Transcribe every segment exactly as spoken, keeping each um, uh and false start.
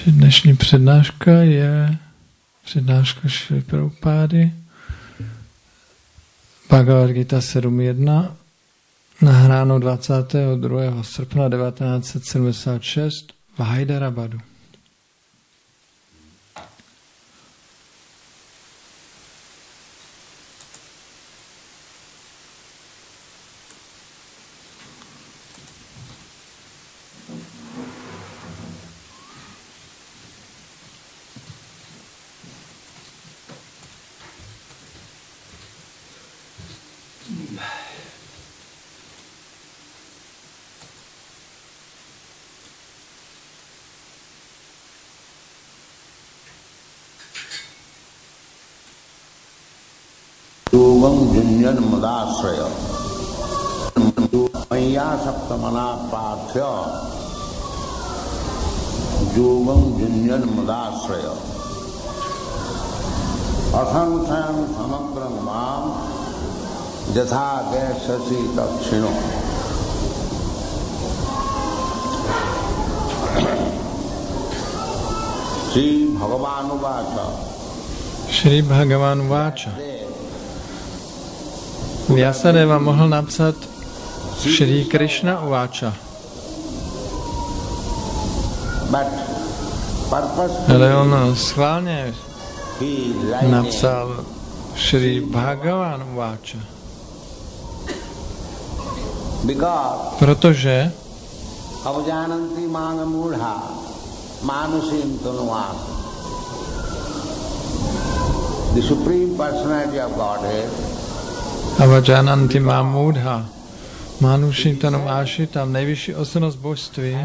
Dnešní přednáška je přednáška Šrily Prabhupády, Bhagavad Gita sedm jedna, nahráno dvacátého druhého srpna devatenáct set sedmdesát šest v Hyderabadu. Junjan Madasraya Maya Saptamana Pathya Jogam Junjan Madasraya Asankhan Samagram Mam Jatha Desasi Takshino Sri Bhagavan Vacha Shri Bhagavan Vacha. Vyasadeva mohl napsat Shri Krishna Uvacha. Ale on schválně napsal Shri Bhagavan Uvacha. Protože the Supreme Personality of Godhead Avajananti Mamudha Manushintanam Ashitam, nejvyšší osobnost božství,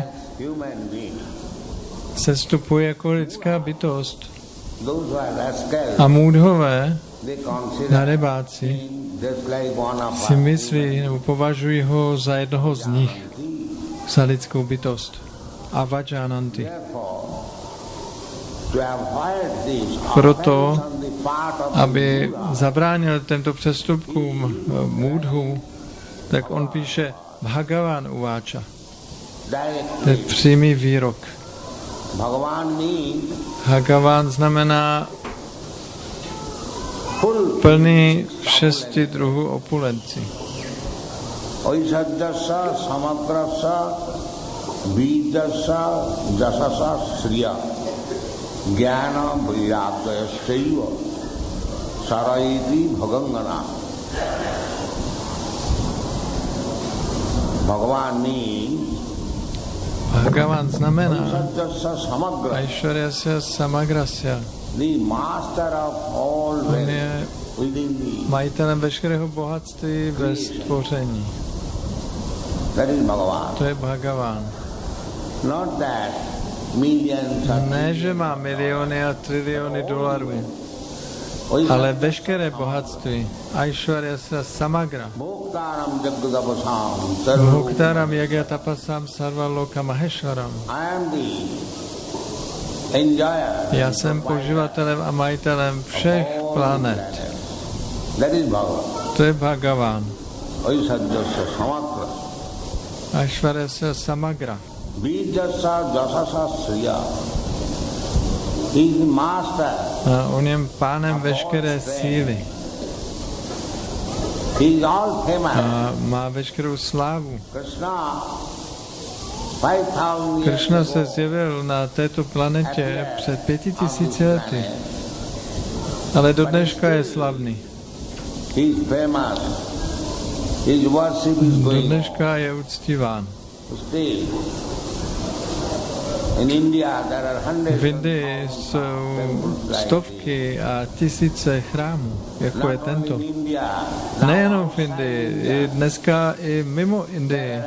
se vstupuje jako lidská bytost. A můdhové, darebáci, si myslí nebo považují ho za jednoho z nich, za lidskou bytost. Avajananti. Proto, aby zabránil tento přestupkům můdhů, tak on píše Bhagavan Uvacha. To je přímý výrok. Bhagavan znamená plný šesti druhů opulenci. Oisadyasa samagrasa vidasa jasasa sriya Jnana Vairagya Saiva Sarayiti Bhagangana. Bhagavan Bhagavan znamená Aishwaryasya Samagrasya. On je majitelem veškerého bohatství ve stvoření. To je Bhagavan. Ne, že má miliony a triliony dolarů, ale veškeré bohatství. Aishwaryasya Samagra. Bhoktaram Yagyatapasam Sarvaloka Maheshwaram. Já jsem poživatelem a majitelem všech planet. To je Bhagavan. Aishwaryasya Samagra. A on je pánem veškeré síly. A má veškerou slávu. Krishna se zjevil na této planetě před pěti tisíci lety. Ale do dneška je slavný. Do dneška je uctíván. V Indii jsou stovky a tisíce chrámů, jako je tento. Nejenom v Indii, i dneska i mimo Indii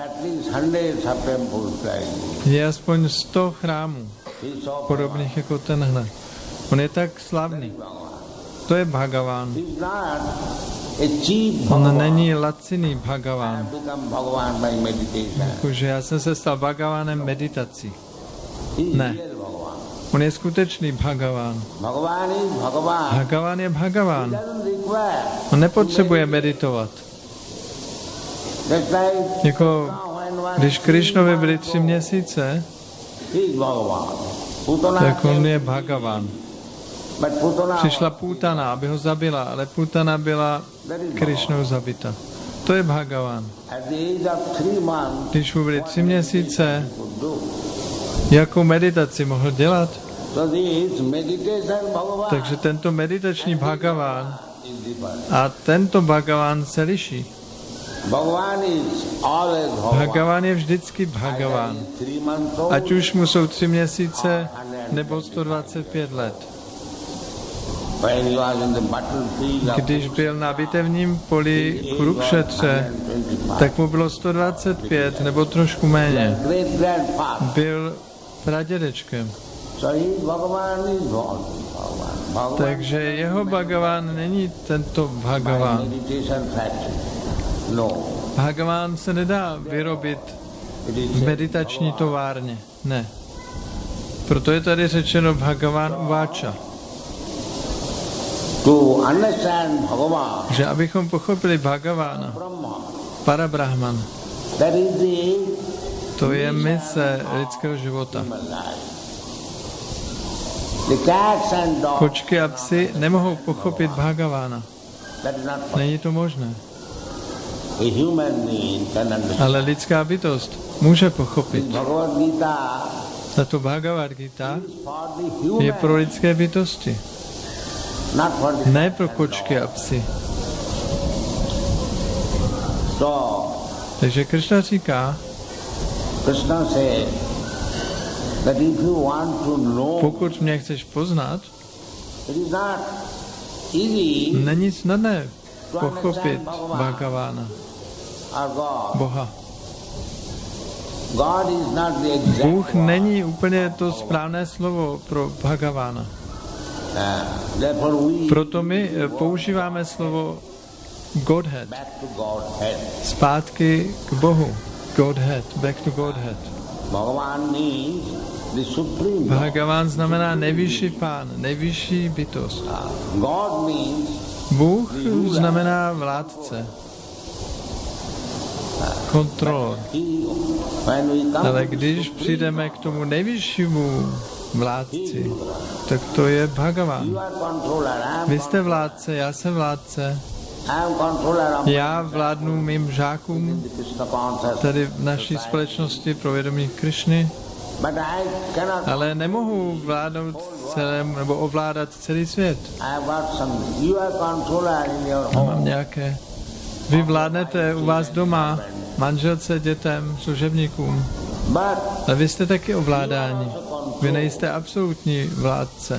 je aspoň sto chrámů, podobných jako tenhle. On je tak slavný. To je Bhagavan. On není laciný Bhagavan. Jakože já jsem se stal Bhagavanem meditací. Ne. On je skutečný Bhagavan. Bhagavan je Bhagavan. On nepotřebuje meditovat. Jako když Krišnovi byly tři měsíce, tak on je Bhagavan. Přišla Putana, aby ho zabila, ale Putana byla Krišnou zabita. To je Bhagavan. Když mu byly tři měsíce, jakou meditaci mohl dělat? Takže tento meditační Bhagavan a tento Bhagavan se liší. Bhagavan je vždycky Bhagavan. Ať už mu jsou tři měsíce nebo sto dvacet pět let. Když byl na bitevním poli Kurukšetře, tak mu bylo sto dvacet pět nebo trošku méně. Byl pradědečkem. Takže jeho Bhagavan není tento Bhagavan. Bhagavan se nedá vyrobit v meditační továrně. Ne. Proto je tady řečeno Bhagavan Uváča. Že abychom pochopili Bhagavana, Parabrahman, to je mise lidského života. Kočky a psi nemohou pochopit Bhagavana. Není to možné. Ale lidská bytost může pochopit. Tato Bhagavad Gita je pro lidské bytosti. Ne pro kočky a psy. Takže Krishna říká, pokud mě chceš poznat, není snadné pochopit Bhagavana, Boha. Bůh není úplně to správné slovo pro Bhagavana. Proto my používáme slovo Godhead. Zpátky k Bohu. Godhead. Back to Godhead. Bhagavan znamená nejvyšší pán, nejvyšší bytost. Bůh znamená vládce. Kontrolor. Ale když přijdeme k tomu nejvyššímu vládci, tak to je Bhagavan. Vy jste vládce, já jsem vládce. Já vládnu mým žákům, tady v naší společnosti pro vědomí Krišny, ale nemohu vládnout celému, nebo ovládat celý svět. Mám nějaké. Vy vládnete u vás doma, manželce, dětem, služebníkům. Ale vy jste taky ovládáni. Vy nejste absolutní vládce.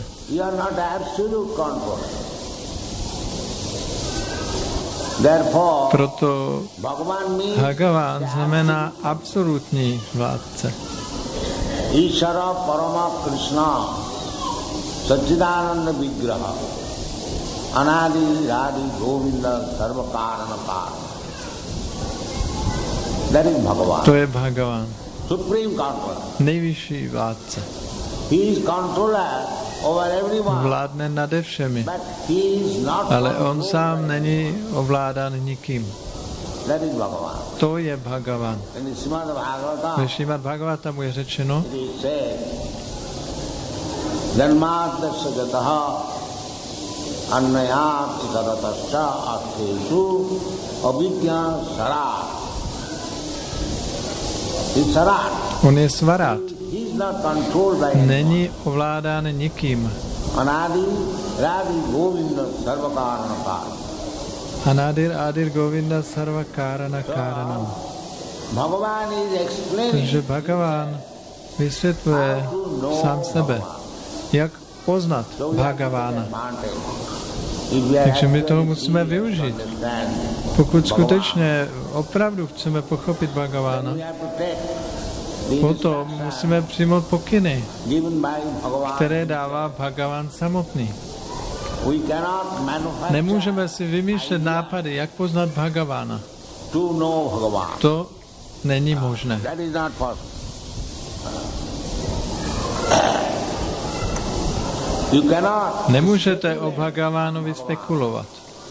Proto Bhagavan znamená absolutní vládce. Ishara Parama Krishna Satchidananda Vigraha Anadi Radi Govinda Sarva Karana Karana. That is Bhagavan. To je Bhagavan. Supreme controller. Nejvyšší vládce. He is controller over everyone. Vládne nade všemi. But he is not. Ale on sám není ovládán nikým. That is Bhagavan. To je Bhagavan. Ve Śrīmad Bhagavatamu je řečeno, Janmādasya jataha annayāt ikadatasya akteshu avidya sarāt. On je svarát. Není ovládán nikým. Anadir Adir Govinda Sarva Karana Karanam. Takže Bhagavan vysvětluje sám sebe, jak poznat Bhagavana. Takže my toho musíme využít. Pokud skutečně opravdu chceme pochopit Bhagavana, potom musíme přijmout pokyny, které dává Bhagavan samotný. Nemůžeme si vymýšlet nápady, jak poznat Bhagavana. To není možné. Nemůžete o Bhagavanovi spekulovat.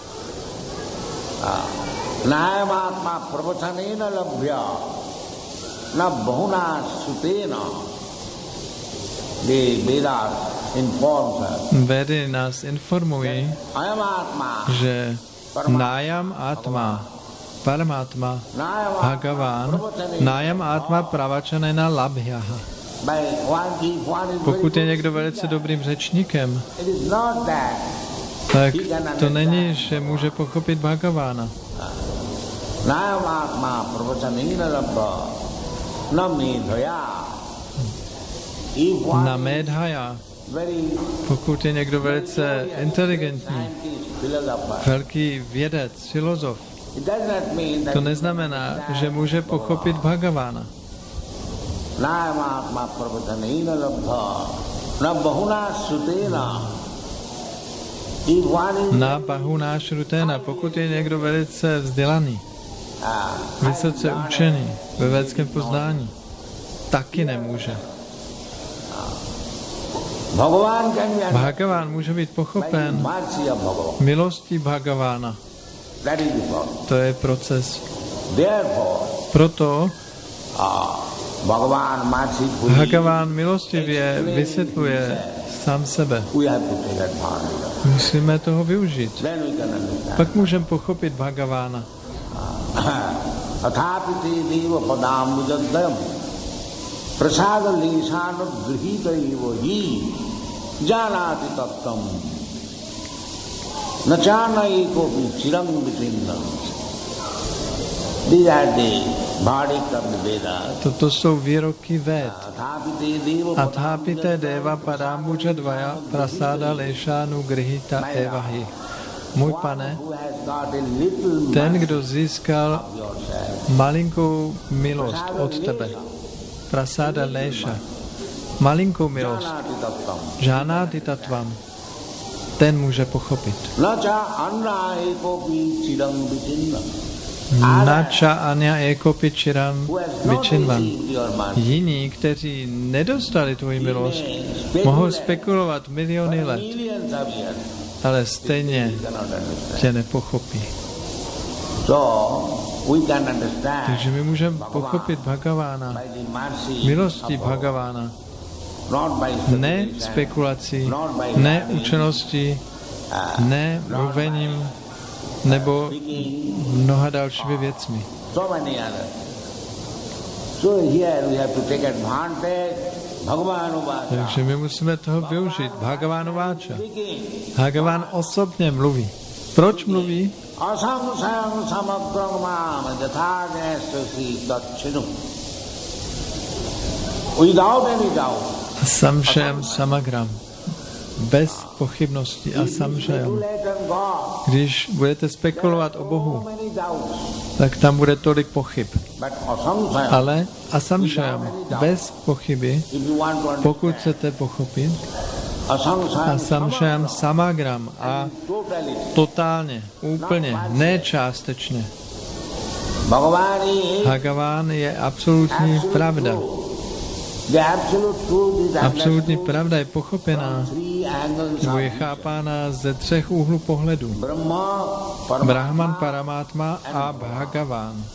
Nāyamātmā pravachanena labhya na bahuna sutena Vedy nás informují, že Nájam Atma, Paramatma, Bhagavan, Nájam Atma Pravachanena Labhyaha. Pokud je někdo velice dobrým řečníkem, tak to není, že může pochopit Bhagavána. Na Medhaya, pokud je někdo velice inteligentní, velký vědec, filozof, to neznamená, že může pochopit Bhagavána. Na Bahuna Šrutena, pokud je někdo velice vzdělaný, vysoce učený ve védském poznání, taky nemůže. Bhagavan může být pochopen milostí Bhagavána. To je proces. Proto Bhagavan milostivě vysvětluje sám sebe. Musíme toho využít. Pak můžeme pochopit Bhagavána. Prasada lesano grihita evo hi janati tattam nachana eko chirang vitinna. These are the verdict of the Vedas. Toto jsou výroky Véd. Athapite deva parambuja dvaya prasada lesanu grihita eva hi. Můj pane, ten, kdo získal malinkou milost od tebe, prasada léša, malinkou milost, žánáty tatvam, ten může pochopit. Nača anya ekopi chiram vičinvan. Jiní, kteří nedostali tvoji milost, mohou spekulovat miliony let, ale stejně tě nepochopí. Takže my můžeme pochopit Bhagavána, milostí Bhagavána, ne spekulací, ne učeností, ne mluvením, nebo mnoha dalšími věcmi. Takže my musíme toho využít. Bhagavanováča. Bhagavan osobně mluví. Proč mluví? Samšayam samagram. Bez pochybnosti a samšayam. Když budete spekulovat o Bohu, tak tam bude tolik pochyb. Ale asamšayam, bez pochyby, pokud chcete pochopit, asamšayam samagram a totálně, úplně, ne částečně. Bhagavan je absolutní pravda. Absolutní pravda je pochopená, nebo je chápána ze třech úhlů pohledu. Brahman, Paramatma a Bhagavan.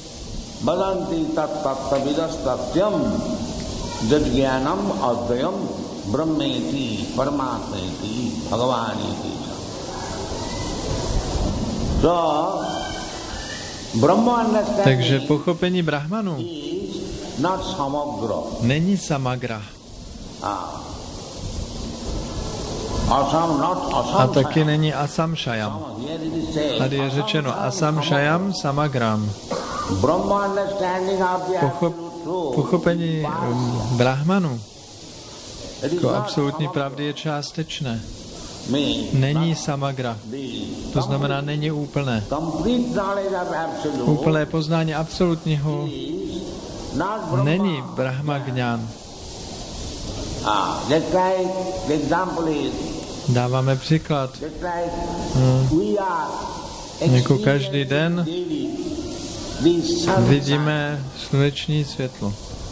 Takže pochopení Brahmanu není samagra. A taky není asamšayam. Tady je řečeno asamšayam samagram. Pochop, pochopení Brahmanu jako absolutní pravdy je částečné. Není samagra. To znamená, není úplné. Úplné poznání absolutního není Brahma Gnán. Dáváme příklad. Hmm. Jako každý den vidíme sluneční světlo.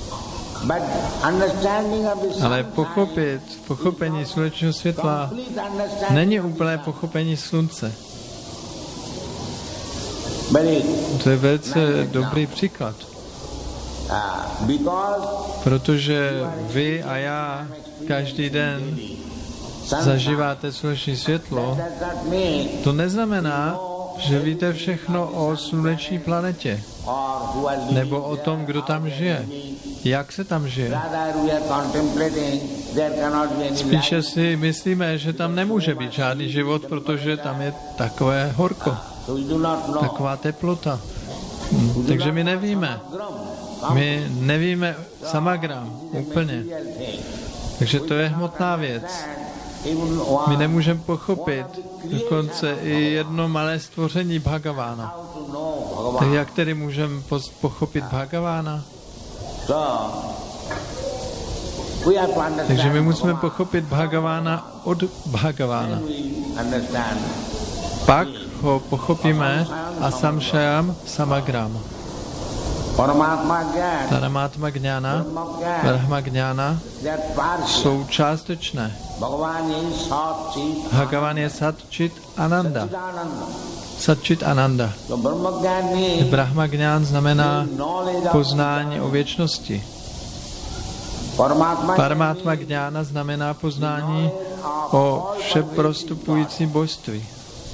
Ale pochopit, pochopení slunečního světla není úplné pochopení slunce. To je velice dobrý příklad. Protože vy a já každý den zažíváte sluneční světlo, to neznamená, že víte všechno o sluneční planetě, nebo o tom, kdo tam žije, jak se tam žije. Spíše si myslíme, že tam nemůže být žádný život, protože tam je takové horko, taková teplota. Hm, takže my nevíme. My nevíme samagram úplně. Takže to je hmotná věc. My nemůžeme pochopit dokonce i jedno malé stvoření Bhagavána. Tak jak tedy můžeme pochopit Bhagavána? Takže my musíme pochopit Bhagavána od Bhagavána. Pak ho pochopíme asamshayam samagram. Paramatma Gnana, Brahma Gnana jsou částečné. Bhagavan je Sat Chit Ananda. Sat Chit Ananda. Brahma Gnán znamená poznání o věčnosti. Paramatma Gnana znamená poznání o všeprostupujícím božství.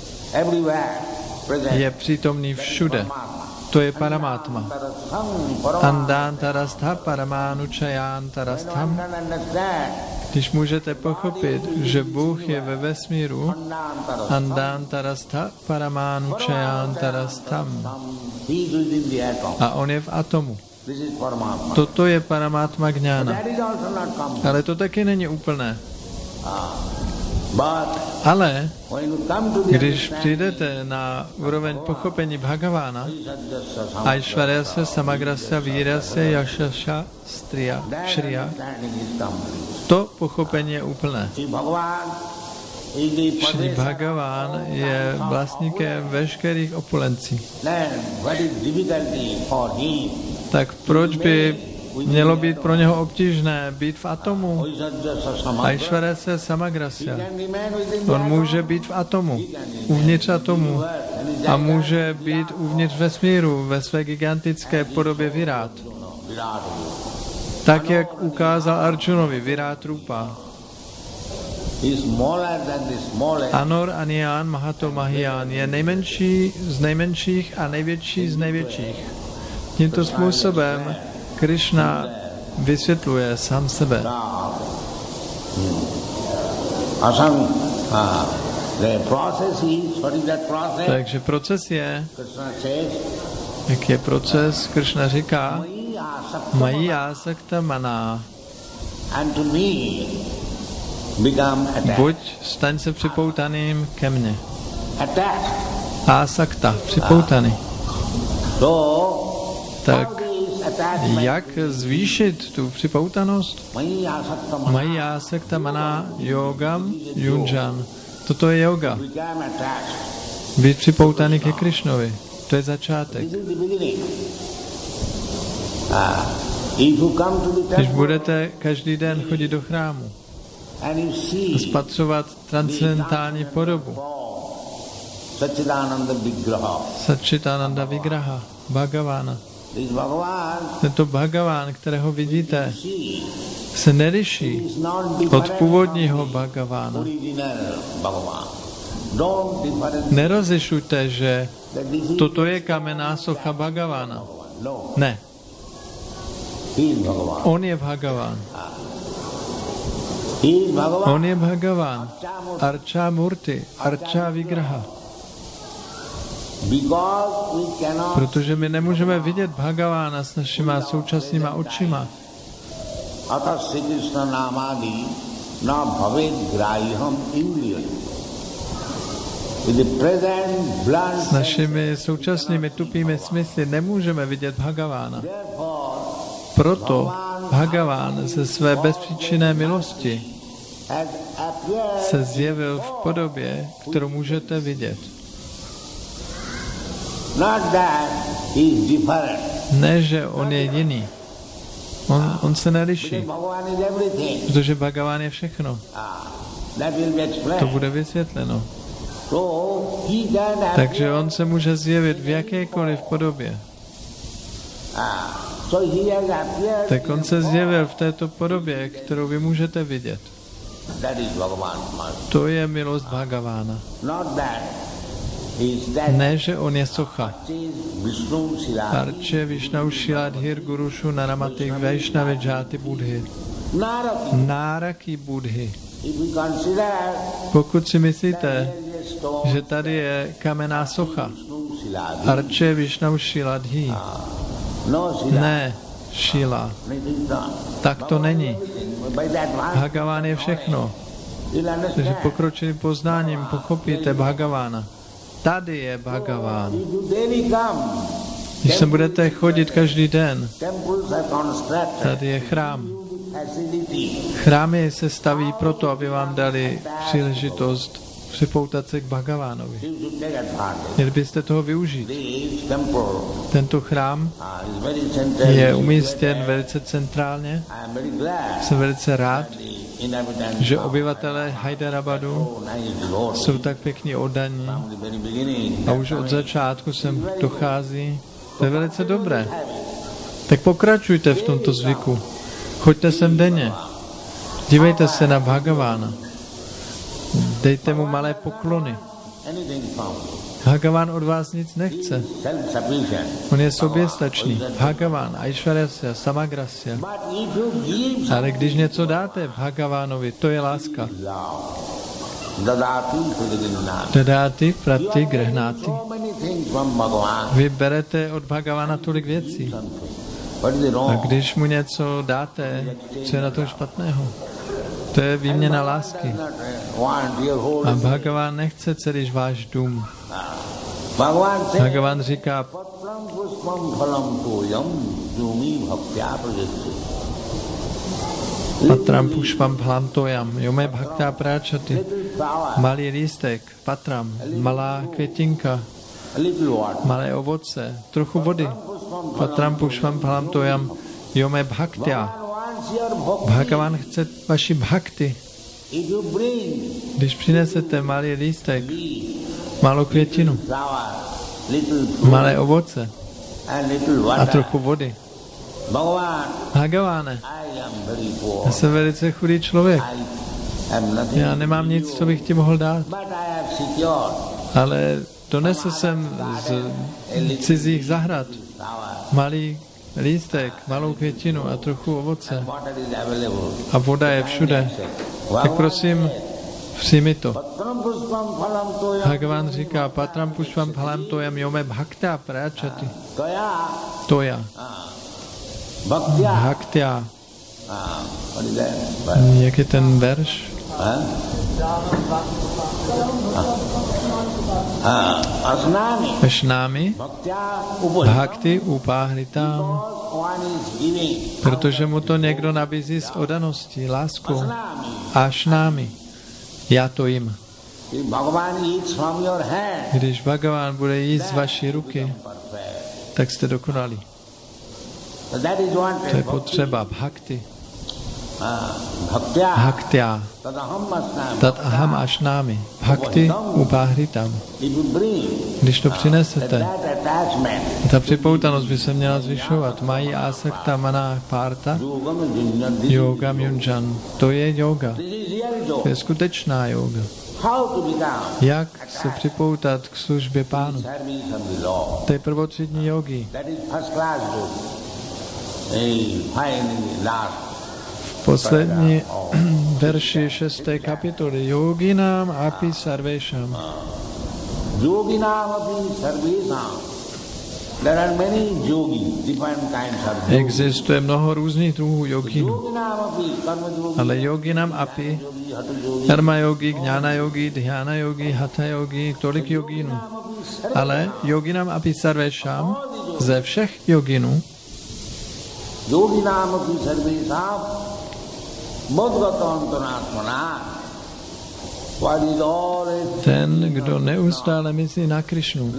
Je přítomný všude. To je Paramatma. Andantarastha Paramanuchayantarastham. Když můžete pochopit, že Bůh je ve vesmíru, Andantarastha Paramanuchayantarastham. A on je v atomu. Toto je Paramatma Gnana. Ale to taky není úplné. Ale když přijdete na úroveň pochopení Bhagavána, Aishvaryasya Samagrasya Vírasya Yashasya Striya Shriya, to pochopení je úplné. Šri Bhagaván je vlastníkem veškerých opulencí. Tak proč by mělo být pro něho obtížné být v atomu? Aishvaryasya Samagrasya. On může být v atomu, uvnitř atomu a může být uvnitř vesmíru ve své gigantické podobě Virát. Tak, jak ukázal Arjunovi Virát Rupa. Anor Aniyan Mahato Mahiyan je nejmenší z nejmenších a největší z největších. Tímto způsobem Krishna vysvětluje sám sebe. Takže proces je, jak je proces, Krishna říká, Mayi asakta mana. Buď staň se připoutaným ke mně. Asakta, připoutaný. Tak jak zvýšit tu připoutanost? Mayi asakta mana yogam yunjan. Toto je yoga. Být připoutaný ke Krišnovi. To je začátek. Když budete každý den chodit do chrámu a spatřovat transcendentální podobu Satchitananda Vigraha, Bhagavána. Tento Bhagaván, kterého vidíte, se neliší od původního Bhagavána. Nerozlišujte, že toto je kamenná socha Bhagavána. Ne. On je Bhagaván. On je Bhagaván. Archa Murti, Archa Vigraha. Protože my nemůžeme vidět Bhagavána s našima současnýma očima. S našimi současnými tupými smysly nemůžeme vidět Bhagavána. Proto Bhagaván ze své bezpříčinné milosti se zjevil v podobě, kterou můžete vidět. Ne, že on je jiný. On, on se neliší. Protože Bhagaván je všechno. To bude vysvětleno. Takže on se může zjevit v jakékoliv podobě. Tak on se zjevil v této podobě, kterou vy můžete vidět. To je milost Bhagavána. Ne, že on je socha. Arče Višnau Šiladhir Gurušu Naramati Vaishnave Jati Budhy. Náraki Budhy. Pokud si myslíte, že tady je kamenná socha, Arče Višnau Šiladhi, ne, Šila, tak to není. Bhagaván je všechno. Takže pokročilým poznáním pochopíte Bhagavána. Tady je Bhagaván. Když se budete chodit každý den, tady je chrám. Chrámy se staví proto, aby vám dali příležitost připoutat se k Bhagavánovi. Měli byste toho využít. Tento chrám je umístěn velice centrálně. Jsem velice rád, že obyvatelé Hyderabadu jsou tak pěkně oddaní a už od začátku sem dochází. To je velice dobré. Tak pokračujte v tomto zvyku. Choďte sem denně. Dívejte se na Bhagavána. Dejte mu malé poklony. Bhagaván od vás nic nechce. On je soběstačný. Bhagaván, Aishwarasya, Samagrasya. Ale když něco dáte Bhagavánovi, to je láska. Dadáty prati grehnáty. Vy berete od Bhagavána tolik věcí. A když mu něco dáte, co je na tom špatného? To je výměna lásky. A Bhagaván nechce celý váš dům. Bhagaván říká, Patram pušpam phalam toyam, jome bhaktá práčaty. Malý lístek, patram, malá květinka, malé ovoce, trochu vody. Patram pušpam phalam toyam, jome bhaktya. Bhagavan chce vaši bhakti. Když přinesete malý lístek, malou květinu, malé ovoce a trochu vody. Bhagaváne, já jsem velice chudý člověk. Já nemám nic, co bych ti mohl dát. Ale donesl jsem z cizích zahrad malý lístek, malou květinu a trochu ovoce. A voda je všude. Tak prosím, přijmi to. Bhagavan říká, Patram pušpam phalam toyam jome bhaktya práčaty. Toya. Bhaktya. Jak je ten verš? Ašnámi bhakti upáhritam, protože mu to někdo nabízí s odaností, láskou. Ašnámi, já to jim. Když Bhagaván bude jíst z vaší ruky, tak jste dokonalí. To je potřeba bhakti. Bhaktya. Tat aham ašnámi. Bhakti upáhritam. Když to přinesete, ta připoutanost by se měla zvyšovat. Mají asakta maná párta. Yogam yunjan. To je yoga. To je skutečná yoga. Jak se připoutat k službě Pánu. To je prvotřídní yogi. V poslední verši šesté kapitoly Yoginám api sarvesham. Existuje mnoho různých druhů joginů. Ale yoginám api, karma yogi, jnana yogi, dhyana yogi, hatha yogi, tolik joginů. Ale yoginám api sarvesham, ze všech joginů, ten, kdo neustále myslí na Krišnu,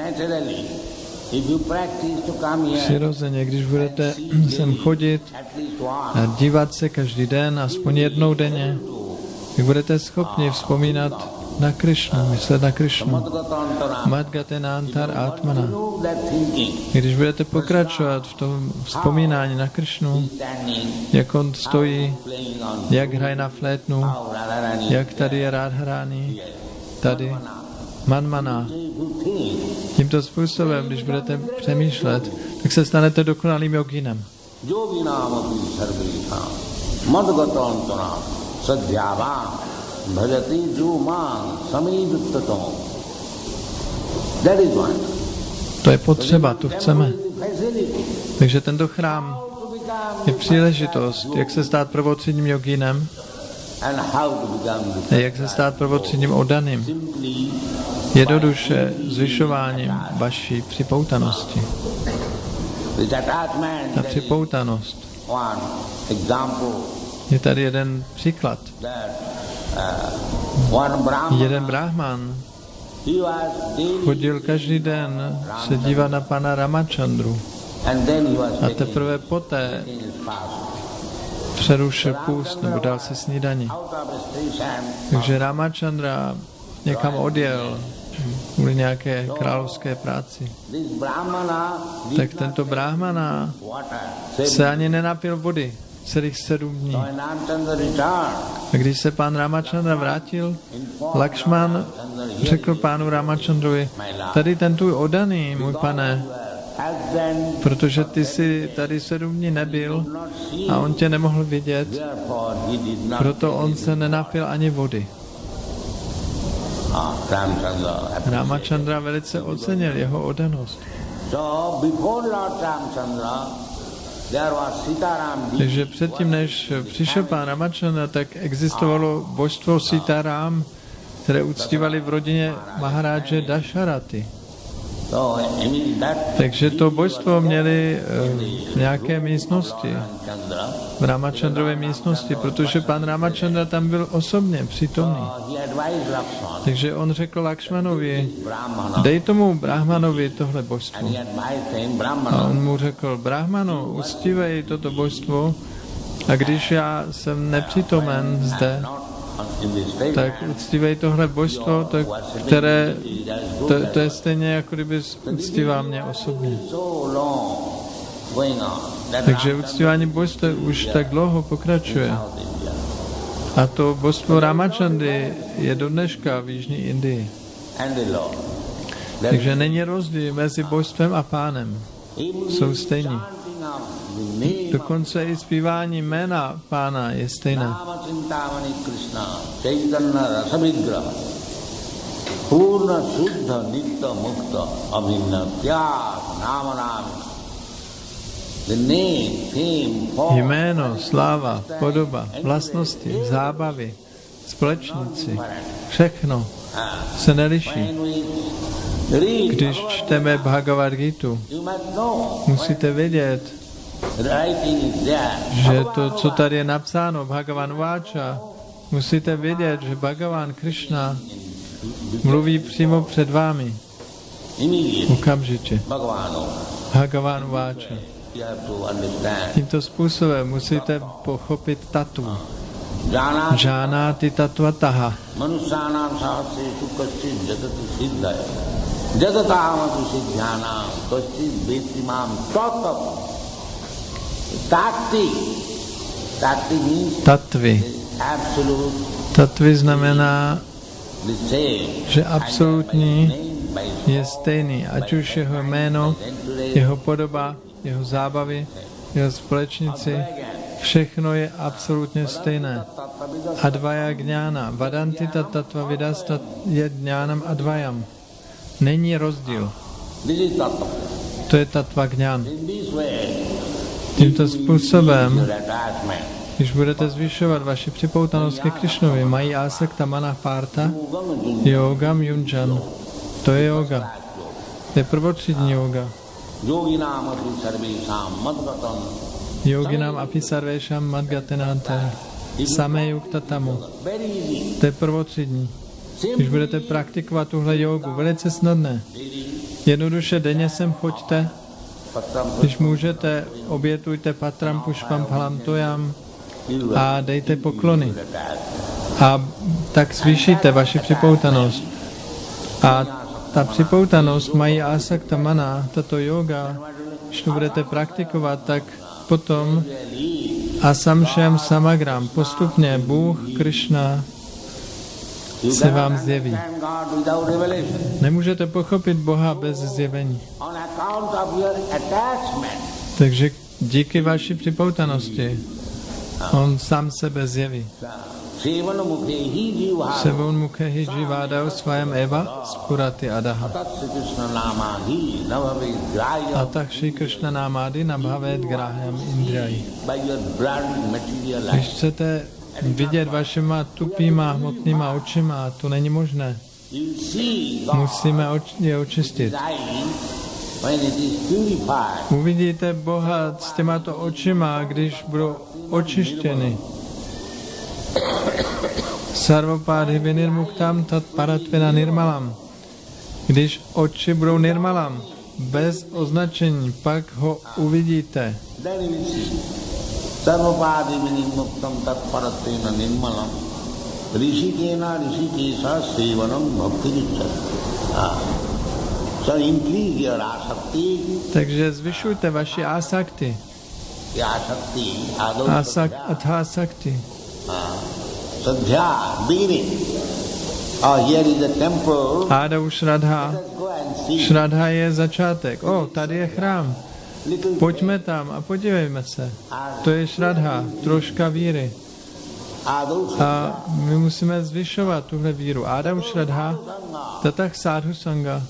přirozeně, když budete sem chodit a dívat se každý den, aspoň jednou denně, tak budete schopni vzpomínat na Krišnu, myslet na Krišnu. Madgatenantar Atmana. Když budete pokračovat v tom vzpomínání na Krišnu, jak on stojí, jak hraje na flétnu, jak tady je Radharani, tady Manmana. Tímto způsobem, když budete přemýšlet, tak se stanete dokonalým jogínem. To je potřeba, to chceme. Takže tento chrám je příležitost, jak se stát prvocidním jogínem a jak se stát prvocidním oddaným. Jednoduše zvyšováním vaší připoutanosti. Ta připoutanost. Je tady jeden příklad. Jeden brahman chodil každý den se dívat na pana Ramachandru a teprve poté přerušil půst nebo dal si snídani. Takže Ramachandra někam odjel kvůli nějaké královské práci. Tak tento brahmana se ani nenapil vody celých sedm dní. A když se pán Ramachandra vrátil, Lakšman řekl pánu Ramachandrovi, tady ten tvůj oddaný, můj pane, protože ty jsi tady sedm dní nebyl a on tě nemohl vidět, proto on se nenapil ani vody. Ramachandra velice ocenil jeho oddanost. Takže předtím, než přišel pán Ramachandra, tak existovalo božstvo Sitaram, které uctívali v rodině Maharáže Dašaraty. Takže to božstvo měli v nějaké místnosti, v Ramachandrově místnosti, protože pan Ramachandra tam byl osobně přítomný. Takže on řekl Lakšmanovi, dej tomu Brahmanovi tohle božstvo. A on mu řekl, Brahmanu, uctívej toto božstvo, a když já jsem nepřítomen zde, tak uctívej tohle božstvo, to, které, to, to je stejně, jako kdyby uctíval mě osobně. Takže uctívání božstva už tak dlouho pokračuje. A to božstvo Ramachandry je do dneška v Jižní Indii. Takže není rozdíl mezi božstvem a pánem. Jsou stejní. Dokonce i zpívání jména pána je stejné. Jméno, sláva, podoba, vlastnosti, zábavy, společníci, všechno se neliší. Když čteme Bhagavad Gitu, musíte vědět, že to, co tady je napsáno, Bhagavan Váča, musíte vědět, že Bhagavan Krishna mluví přímo před vámi. Okamžitě. Bhagavan Váča. Tímto způsobem musíte pochopit tatu. Jánáti tatvataha. Jagatāmatu siddhyanam kaśchid vettimam tatam. Tatti. Tatti means Tatvy. Tatvy znamená, že absolutní je stejný, ať už jeho jméno, jeho podoba, jeho zábavy, jeho společníci, všechno je absolutně stejné. Advaya gňána. Vadanti tattva vidastat je gňánam advayam. Není rozdíl. To je tattva gňán. Tímto způsobem, když budete zvyšovat vaši připoutanost ke Krišnovi, mají asakta mana parta, yogam yunjan. To je yoga. To je prvotřídní yoga. Yoginam api sarvesham madgatenanta. Samé yukta tamu. To je prvotřídní. Když budete praktikovat tuhle jogu, velice snadné. Jednoduše denně sem choďte, když můžete, obětujte patram pušpam phalam toyam a dejte poklony. A tak zvýšíte vaši připoutanost. A ta připoutanost mají asakta mana, tato yoga, když to budete praktikovat, tak potom asamšem samagram, postupně Bůh, Krishna se vám zjeví. Nemůžete pochopit Boha bez zjevení. Takže díky vaší připoutanosti on sám sebe zjeví. Sevon mukhehi jivádau svayam eva spurati adaha. Atah Shri Krishna námády nabhavet graham indriyayi. Když chcete vidět vašima tupýma hmotnýma očima, to není možné. Musíme je očistit. Uvidíte Boha s těmato očima, když budou očištěny. Sarvopádhy vinirmuktam tat paratvena nirmalam. Když oči budou nirmalam, bez označení, pak ho uvidíte. Sarvopádhy vinirmuktam tat paratvena nirmalam. Rishikena rishikesa sevanam bhaktirichat. So increase your asakti. Takže zvyšujte vaši asakti. Asak, athasakti. Sadhya, beginning. Oh, here is the temple. Ádau Shraddha. Shraddha je začátek. O, oh, tady je chrám. Pojďme tam a podívejme se. To je Shraddha, troška víry. A my musíme zvyšovat tuhle víru. Ádau Shraddha, tatah sadhu sanga.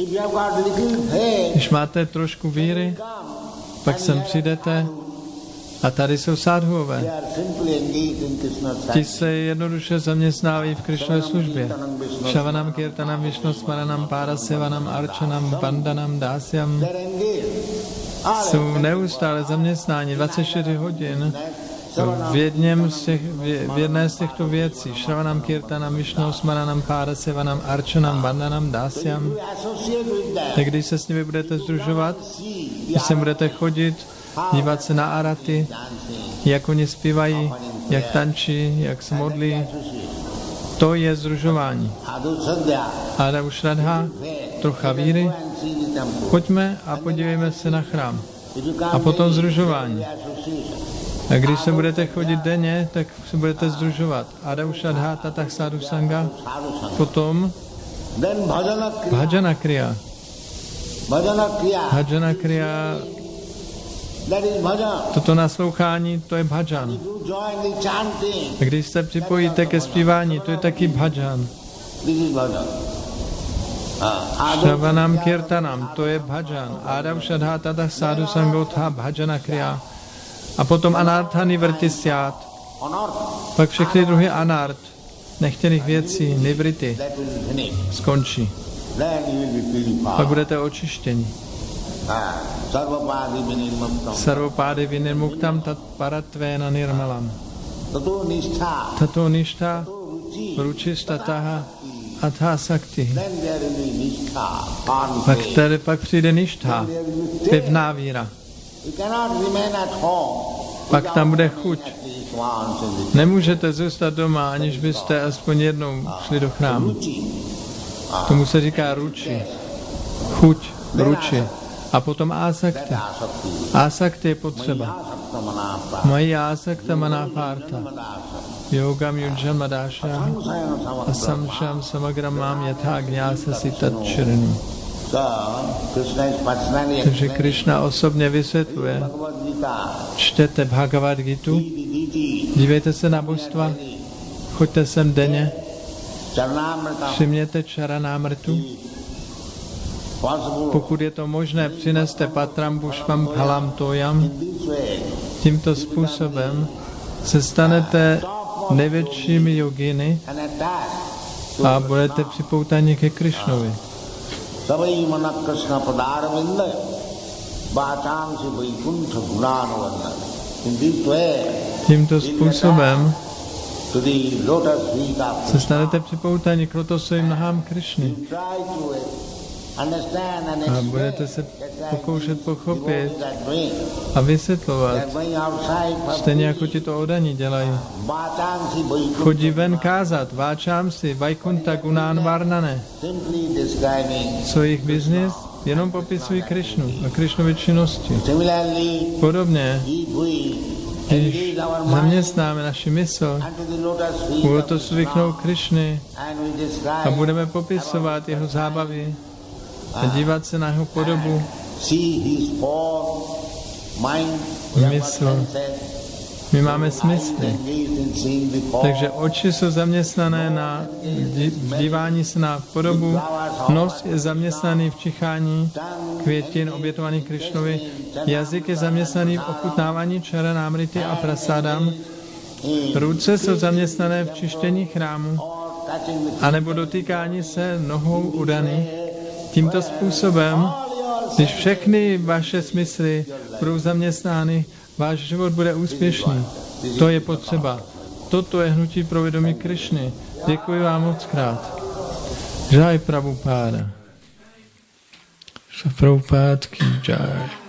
Když máte trošku víry, pak sem přijdete a tady jsou sadhuové. Ti se jednoduše zaměstnávají v Krišnově službě. Šavanam, kirtanam, višnu smaranam, párasevanam, arčanam, bandanam, dásyam. Jsou neustále zaměstnáni dvacet čtyři hodin v, jedním z těch, v jedné z těchto věcí. Šravanam, kirtanam, višnu smaranam, párasevanam, arčanam, bandanam, dásyam. Tak když se s nimi budete združovat, když se budete chodit, dívat se na araty, jak oni zpívají, jak tančí, jak se modlí. To je združování. Ádau Shraddha, trocha víry. Pojďme a podívejme se na chrám. A potom združování. A když se budete chodit denně, tak se budete združovat. Ádau Shraddha, tatah sadhu sanga. Potom bhajana kriya. Bhajana kriya. Toto naslouchání, to je bhajan. A když se připojíte ke zpívání, to je taky bhajan. Shravanam kirtanam, to je bhajan. Ádau Shraddha tatah sadhu sangotha bhajana kriya. A potom anartha nivrtisyat. Pak všechny druhy anart, nechtěných věcí, nivrity, skončí. Pak budete očištěni. Sarvopády vinirmuktam tat paratvena nirmalam. Tato ništha ručistataha athasakti. Pak tady pak přijde ništha, pevná víra. Pak tam bude chuť. Nemůžete zůstat doma, aniž byste aspoň jednou šli do chrámu. Tomu se říká ruči. Chuť, ruči. A potom asakti. Asakti je potřeba. Mají asakta manapárta. Yogam yujjam madasha asamsham samagram mám yatha gnyasasi tatčirni. Takže Krishna osobně vysvětluje. Čtete Bhagavad Gitu, dívejte se na božstva, choďte sem denně, všimněte čaranámrtu. Pokud je to možné, přineste patram pušpam phalam toyam. Tímto způsobem se stanete největšími joginy a budete připoutáni ke Krishnovi. Tímto způsobem se stanete připoutáni k lotosovým nohám Krishny. A budete se pokoušet pochopit a vysvětlovat. Stejně jako ti to odaní dělají. Chodí ven kázat, váčám si, Vaikunta Gunán Varnane. Co jejich biznis? Jenom popisují Krišnu a Krišnovy činnosti. Podobně, když zaměstnáme naši mysl u lotosových noh Krišny a budeme popisovat jeho zábavy a dívat se na jeho podobu, mysl. My máme smysly. Takže oči jsou zaměstnané na dívání se na podobu, nos je zaměstnaný v čichání květin obětovaný Krišnovi, jazyk je zaměstnaný v ochutnávání čaranámrity a prasádam, ruce jsou zaměstnané v čištění chrámu, anebo dotýkání se nohou udany. Tímto způsobem, když všechny vaše smysly budou zaměstnány, váš život bude úspěšný. To je potřeba. Toto je hnutí pro vědomí Krišny. Děkuji vám moc krát. Jai Prabhupáda. Prabhupád ki jai.